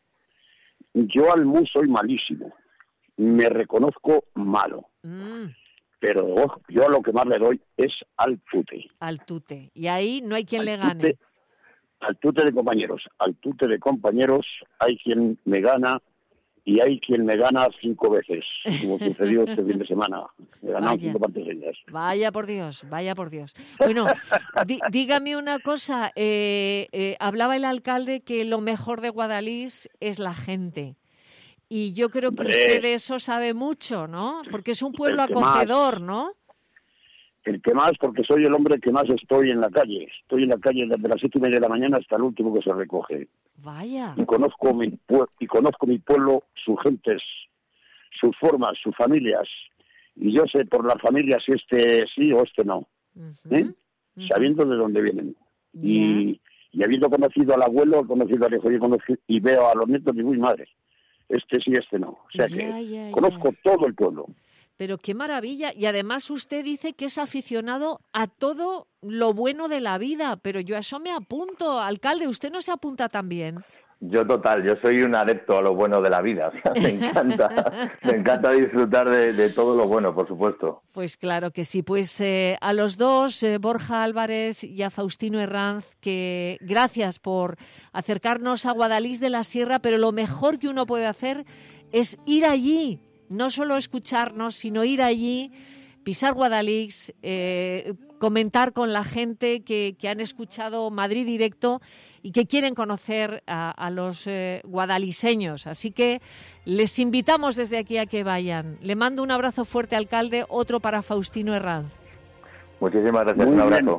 yo al mus soy malísimo. Me reconozco malo. Mm, Pero ojo, yo a lo que más le doy es al tute. al tute. Y ahí no hay quien Al le gane. tute, al tute de compañeros. Al tute de compañeros hay quien me gana y hay quien me gana cinco veces, como sucedió este fin de semana. Me ganaron Vaya. cinco partes seguidas. Vaya por Dios, vaya por Dios. Bueno, di- dígame una cosa. eh, eh, hablaba el alcalde que lo mejor de Guadalix es la gente. Y yo creo que Hombre. usted de eso sabe mucho, ¿no? Porque es un pueblo El que más. acogedor, ¿no? El que más, porque soy el hombre que más estoy en la calle. Estoy en la calle desde las siete y media de la mañana hasta el último que se recoge. Vaya. Y conozco mi, pue- y conozco mi pueblo, sus gentes, sus formas, sus familias. Y yo sé por las familias si este sí o este no. ¿eh? Sabiendo de dónde vienen. Y, y habiendo conocido al abuelo, he conocido al hijo y, he conocido- y veo a los nietos y digo, uy, madre, este sí, este no. O sea Ya, que ya, ya. conozco todo el pueblo. Pero qué maravilla. Y además usted dice que es aficionado a todo lo bueno de la vida. Pero yo a eso me apunto. Alcalde, ¿usted no se apunta también? Yo total, yo soy un adepto a lo bueno de la vida, o sea, me encanta, me encanta disfrutar de, de todo lo bueno, por supuesto. Pues claro que sí. Pues eh, a los dos, eh, Borja Álvarez y a Faustino Herranz, que gracias por acercarnos a Guadalix de la Sierra, pero lo mejor que uno puede hacer es ir allí, no solo escucharnos, sino ir allí, pisar Guadalix, eh, comentar con la gente que, que han escuchado Madrid Directo y que quieren conocer a, a los eh, guadaliseños. Así que les invitamos desde aquí a que vayan. Le mando un abrazo fuerte, alcalde, otro para Faustino Herranz. Muchísimas gracias, Muy un bien. abrazo.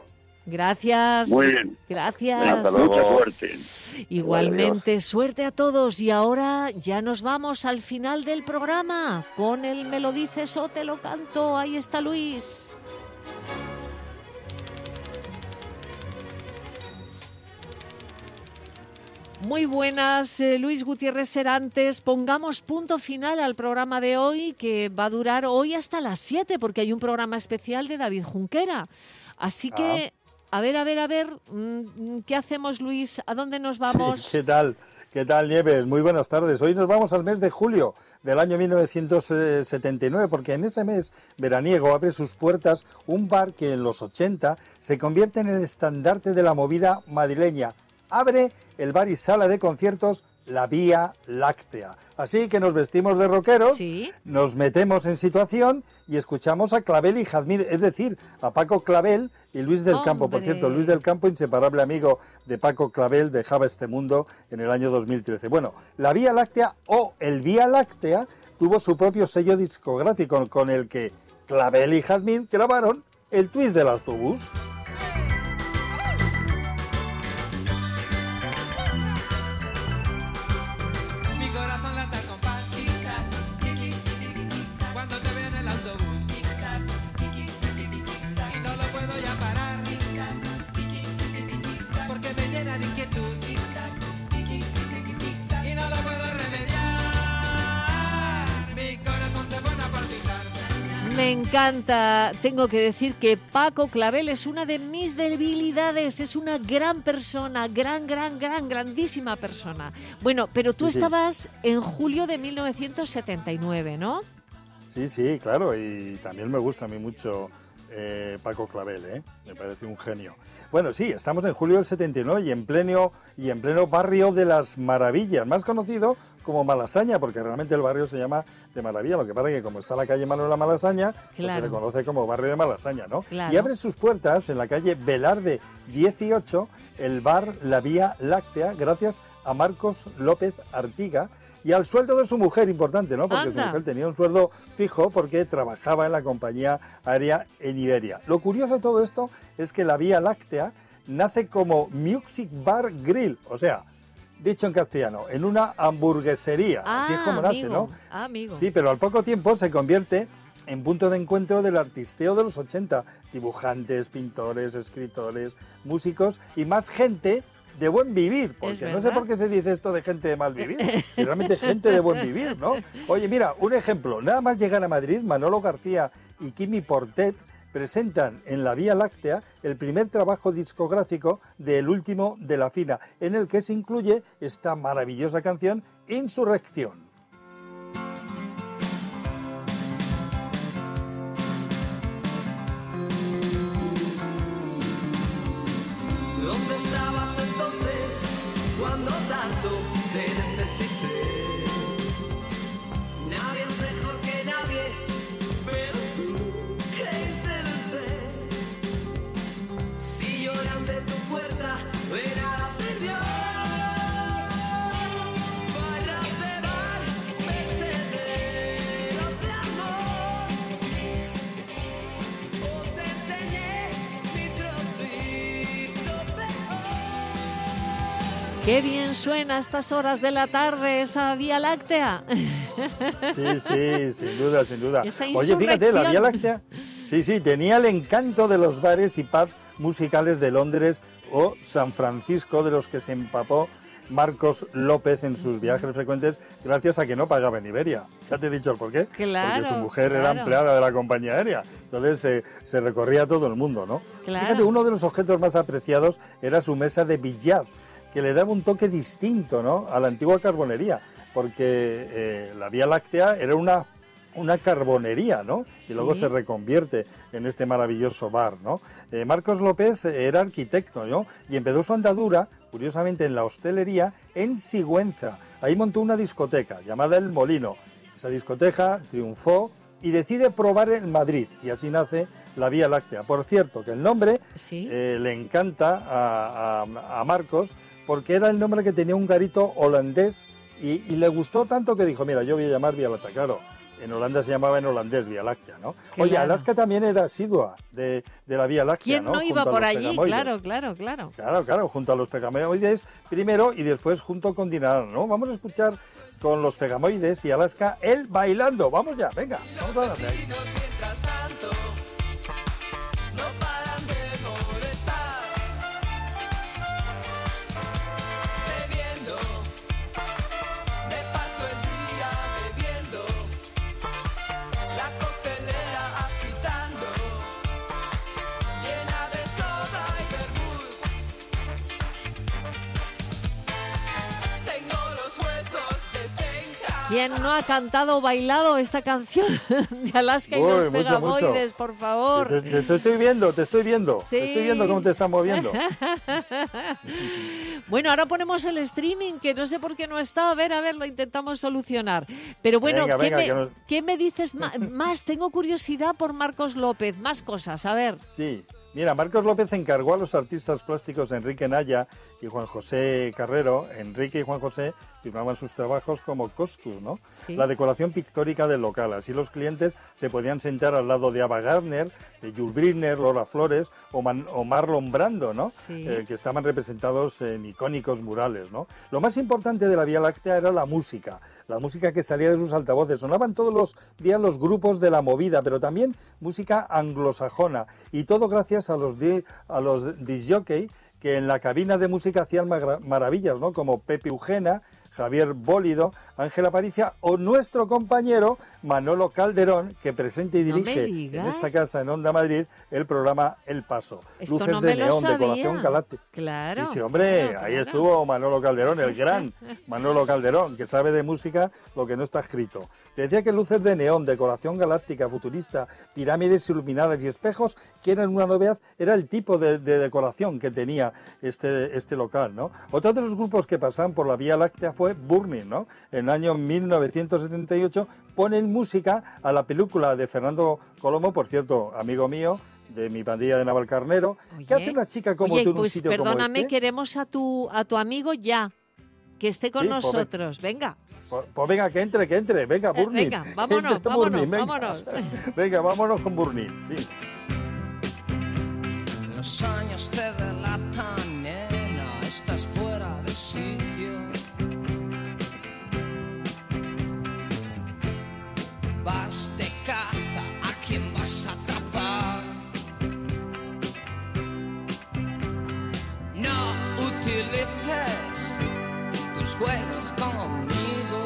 Gracias. Muy bien. Gracias. Hasta luego. Mucha suerte. Igualmente, suerte a todos. Y ahora ya nos vamos al final del programa con el Me lo dices o te lo canto. Ahí está Luis. Muy buenas, eh, Luis Gutiérrez Serantes. Pongamos punto final al programa de hoy, que va a durar hoy hasta las siete, porque hay un programa especial de David Junquera. Así que, ah. a ver, a ver, a ver, ¿qué hacemos, Luis? ¿A dónde nos vamos? Sí, ¿qué tal? ¿Qué tal, Nieves? Muy buenas tardes. Hoy nos vamos al mes de julio del año mil novecientos setenta y nueve, porque en ese mes veraniego abre sus puertas un bar que en los ochenta se convierte en el estandarte de la movida madrileña. Abre el bar y sala de conciertos La Vía Láctea. Así que nos vestimos de rockeros, ¿sí?, nos metemos en situación y escuchamos a Clavel y Jazmín, es decir, a Paco Clavel y Luis del ¡Hombre! Campo. Por cierto, Luis del Campo, inseparable amigo de Paco Clavel, dejaba este mundo en el año dos mil trece. Bueno, La Vía Láctea o El Vía Láctea tuvo su propio sello discográfico con el que Clavel y Jazmín grabaron El Twist del Autobús. Me encanta. Tengo que decir que Paco Clavel es una de mis debilidades. Es una gran persona, gran, gran, gran, grandísima persona. Bueno, pero tú sí, estabas sí. en julio de mil novecientos setenta y nueve, ¿no? Sí, sí, claro. Y también me gusta a mí mucho eh, Paco Clavel, ¿eh? Me parece un genio. Bueno, sí, estamos en julio del setenta y nueve y en pleno, y en pleno barrio de las Maravillas, más conocido como Malasaña, porque realmente el barrio se llama de Maravilla, lo que pasa es que como está la calle Manuela Malasaña, claro, pues se le conoce como barrio de Malasaña, ¿no? Claro. Y abre sus puertas en la calle Velarde dieciocho, el bar La Vía Láctea, gracias a Marcos López Artiga, y al sueldo de su mujer, importante, ¿no? Porque Anda. su mujer tenía un sueldo fijo porque trabajaba en la compañía aérea en Iberia. Lo curioso de todo esto es que La Vía Láctea nace como Music Bar Grill, o sea, dicho en castellano, en una hamburguesería. Ah, así es como nace, amigo. ¿no? Ah, amigo. Sí, pero al poco tiempo se convierte en punto de encuentro del artisteo de los ochenta. Dibujantes, pintores, escritores, músicos y más gente de buen vivir, porque no sé por qué se dice esto de gente de mal vivir, si realmente gente de buen vivir, ¿no? Oye, mira, un ejemplo, nada más llegar a Madrid, Manolo García y Quimi Portet presentan en La Vía Láctea el primer trabajo discográfico de El Último de la Fina, en el que se incluye esta maravillosa canción, Insurrección. ¿Dónde estabas entonces cuando tanto te necesité? Nadie es mejor que nadie, pero tú creíste vencer. Si lloran de tu puerta, de nada sirvió. Barras de bar, vertederos de amor. Os enseñé mi trocito. Qué bien suena a estas horas de la tarde esa Vía Láctea. Sí, sí, sin duda, sin duda. Oye, fíjate, la Vía Láctea, sí, sí, tenía el encanto de los bares y pubs musicales de Londres o San Francisco, de los que se empapó Marcos López en sus viajes frecuentes, gracias a que no pagaba en Iberia. Ya te he dicho el porqué. Claro, porque su mujer claro. era empleada de la compañía aérea. Entonces se, se recorría todo el mundo, ¿no? Claro. Fíjate, uno de los objetos más apreciados era su mesa de billar, que le daba un toque distinto, ¿no?, a la antigua carbonería, porque eh, la Vía Láctea era una, una carbonería, ¿no? Y sí. luego se reconvierte en este maravilloso bar, ¿no? Eh, Marcos López era arquitecto, ¿no? Y empezó su andadura, curiosamente, en la hostelería en Sigüenza. Ahí montó una discoteca llamada El Molino. Esa discoteca triunfó y decide probar en Madrid, y así nace la Vía Láctea. Por cierto, que el nombre ¿Sí? eh, le encanta a, a, a Marcos, porque era el nombre que tenía un garito holandés y, y le gustó tanto que dijo, mira, yo voy a llamar Vía Láctea. Claro, en Holanda se llamaba en holandés Vía Láctea, ¿no? Claro. Oye, Alaska también era asidua de, de la Vía Láctea, ¿Quién ¿no? no iba Junto a por los allí? pegamoides. Claro, claro, claro. Claro, claro, junto a los pegamoides primero y después junto con Dinarán, ¿no? Vamos a escuchar con los pegamoides y Alaska el bailando. Vamos ya, venga, vamos a darle ahí. Mientras tanto, no paran de molestar. Bebiendo, me paso el día bebiendo. La coctelera agitando, llena de soda y vermut. Tengo los huesos desencajados. ¿Quién no ha cantado o bailado esta canción de Alaska y Uy, los mucho, pegamoides, mucho. por favor? Te, te- te estoy viendo, te estoy viendo. Sí. Te estoy viendo cómo te estás moviendo. Bueno, ahora ponemos el streaming, que no sé por qué no está. A ver, a ver, lo intentamos solucionar. Pero bueno, Venga, ¿qué, venga, me, que nos- qué me dices ma- más? Tengo curiosidad por Marcos López. Más cosas, a ver. Sí, mira, Marcos López encargó a los artistas plásticos Enrique Naya y Juan José Carrero. Enrique y Juan José firmaban sus trabajos como costus, ¿no? Sí. La decoración pictórica del local. Así los clientes se podían sentar al lado de Ava Gardner, de Jules Briner, Lola Flores o, Man- o Marlon Brando, ¿no? Sí. Eh, que estaban representados en icónicos murales, ¿no? Lo más importante de la Vía Láctea era la música. La música que salía de sus altavoces. Sonaban todos los días los grupos de la movida, pero también música anglosajona. Y todo gracias a los, di- a los disc-jockey que en la cabina de música hacían magra- maravillas, ¿no? Como Pepe Eugena, Javier Bólido, Ángela Paricia o nuestro compañero Manolo Calderón, que presenta y No me dirige digas. en esta casa en Onda Madrid el programa El Paso. Esto Luces no de me lo neón, sabía. decoración galáctica. Claro. Sí, sí, hombre, claro, ahí claro. estuvo Manolo Calderón, el gran Manolo Calderón, que sabe de música lo que no está escrito. Decía que luces de neón, decoración galáctica, futurista, pirámides iluminadas y espejos, que eran una novedad, era el tipo de, de decoración que tenía este, este local, ¿no? Otro de los grupos que pasaban por la Vía Láctea fue Burning, ¿no? En el año mil novecientos setenta y ocho ponen música a la película de Fernando Colomo, por cierto, amigo mío, de mi pandilla de Navalcarnero. ¿Qué hace una chica como Oye, tú en un pues sitio perdóname, como este? queremos a tu, a tu amigo ya. Que esté con Sí, pues ve- nosotros. Venga. Pues, pues venga, que entre, que entre. Venga, Eh, Burning. venga, vámonos, Entre, vámonos, Burning, venga. vámonos. Venga, vámonos con Burning, sí. Los años te delatan, nena, estás fuera de sitio. Vas de caza, ¿a quién vas a atrapar? No utilices tus juegos conmigo.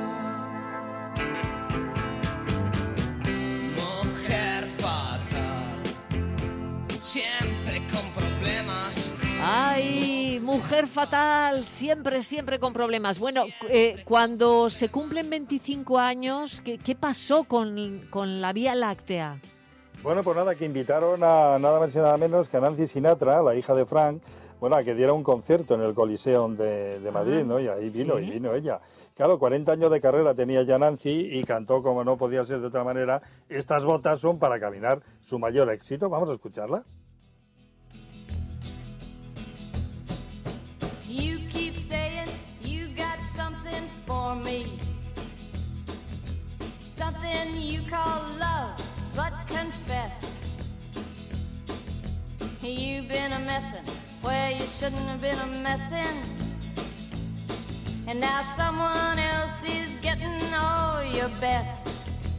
Mujer fatal, siempre con problemas. Ay, mujer fatal, siempre, siempre con problemas. Bueno, eh, cuando se cumplen veinticinco años, ¿qué, qué pasó con, con la Vía Láctea? Bueno, pues nada, que invitaron a nada más y nada menos que a Nancy Sinatra, la hija de Frank, bueno, a que diera un concierto en el Coliseum de, de Madrid, Ah, ¿no? Y ahí vino, sí. y vino ella. Claro, cuarenta años de carrera tenía ya Nancy y cantó, como no podía ser de otra manera, Estas botas son para caminar, su mayor éxito. Vamos a escucharla. You keep saying you got something for me, something you call love, but confess you've been a messin' where you shouldn't have been a messin', and now someone else is getting all your best.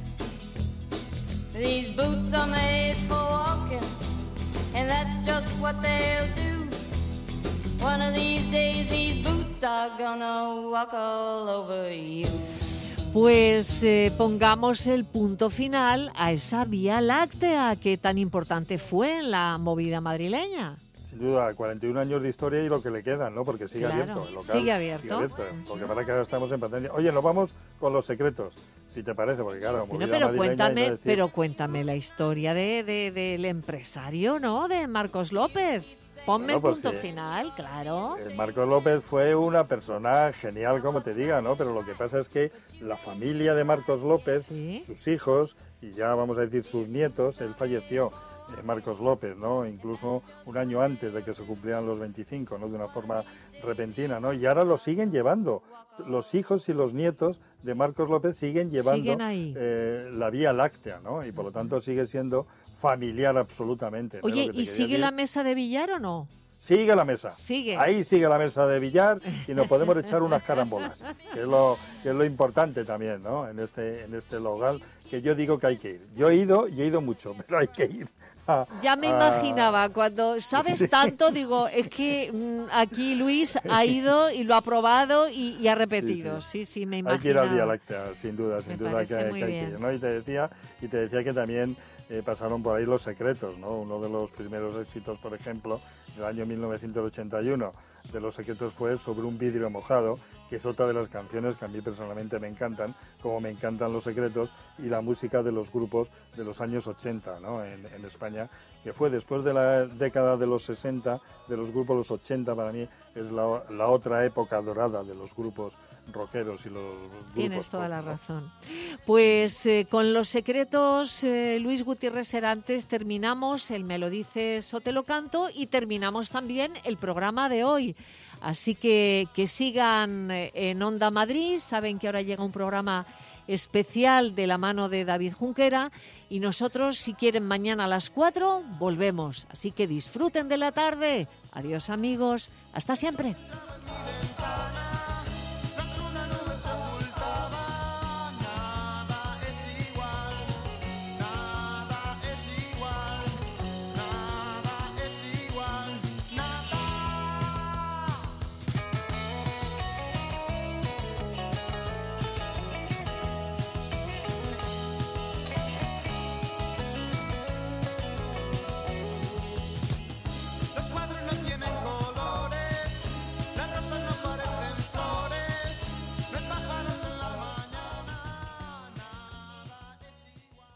These boots are made for walking, and that's just what they'll do. One of these days these boots are gonna walk all over you. Pues eh, pongamos el punto final a esa Vía Láctea que tan importante fue en la movida madrileña. Sin duda, cuarenta y un años de historia y lo que le quedan, ¿no? Porque sigue Claro, abierto el local. sigue abierto. Lo que pasa es que ahora estamos en pandemia. Oye, nos vamos con los secretos, si te parece, porque claro, Bueno, movida pero madrileña y cuéntame, no decir- pero cuéntame la historia de, de- del empresario, ¿no? De Marcos López. Ponme Bueno, el pues punto sí. final, claro. Eh, Marcos López fue una persona genial, como te diga, ¿no? Pero lo que pasa es que la familia de Marcos López, sus hijos y ya vamos a decir sus nietos, él falleció eh, Marcos López, ¿no? Incluso un año antes de que se cumplieran los veinticinco, ¿no? De una forma repentina, ¿no? Y ahora lo siguen llevando. Los hijos y los nietos de Marcos López siguen llevando Siguen ahí. eh, la Vía Láctea, ¿no? Y por lo tanto sigue siendo familiar absolutamente, ¿no? Oye, Lo que te ¿y quería sigue decir. la mesa de billar o no? Sigue la mesa. Sigue. Ahí sigue la mesa de billar y nos podemos echar unas carambolas, que es lo, que es lo importante también, ¿no? En este, en este local, que yo digo que hay que ir. Yo he ido y he ido mucho, pero hay que ir. A, Ya me a- imaginaba, cuando sabes Sí. tanto, digo, es que mm, aquí Luis ha ido y lo ha probado y, y ha repetido. Sí, sí, me Hay que ir al Vía imaginaba. Láctea, sin duda, sin Me duda que, parece que muy hay que bien. ir, ¿no? Y te decía, y te decía que también eh, pasaron por ahí Los Secretos, ¿no? Uno de los primeros éxitos, por ejemplo, del año mil novecientos ochenta y uno de Los Secretos fue Sobre un vidrio mojado, que es otra de las canciones que a mí personalmente me encantan, como me encantan Los Secretos y la música de los grupos de los años ochenta, ¿no? En, en España, que fue después de la década de los sesenta, de los grupos los ochenta, para mí es la, la otra época dorada de los grupos rockeros y los grupos Tienes toda pop, la ¿no? razón. Pues eh, con Los Secretos, eh, Luis Gutiérrez Serantes, terminamos el Me lo dices o te lo canto y terminamos también el programa de hoy. Así que que sigan eh, en Onda Madrid. Saben que ahora llega un programa especial de la mano de David Junquera y nosotros, si quieren, mañana a las cuatro volvemos. Así que disfruten de la tarde. Adiós, amigos. Hasta siempre.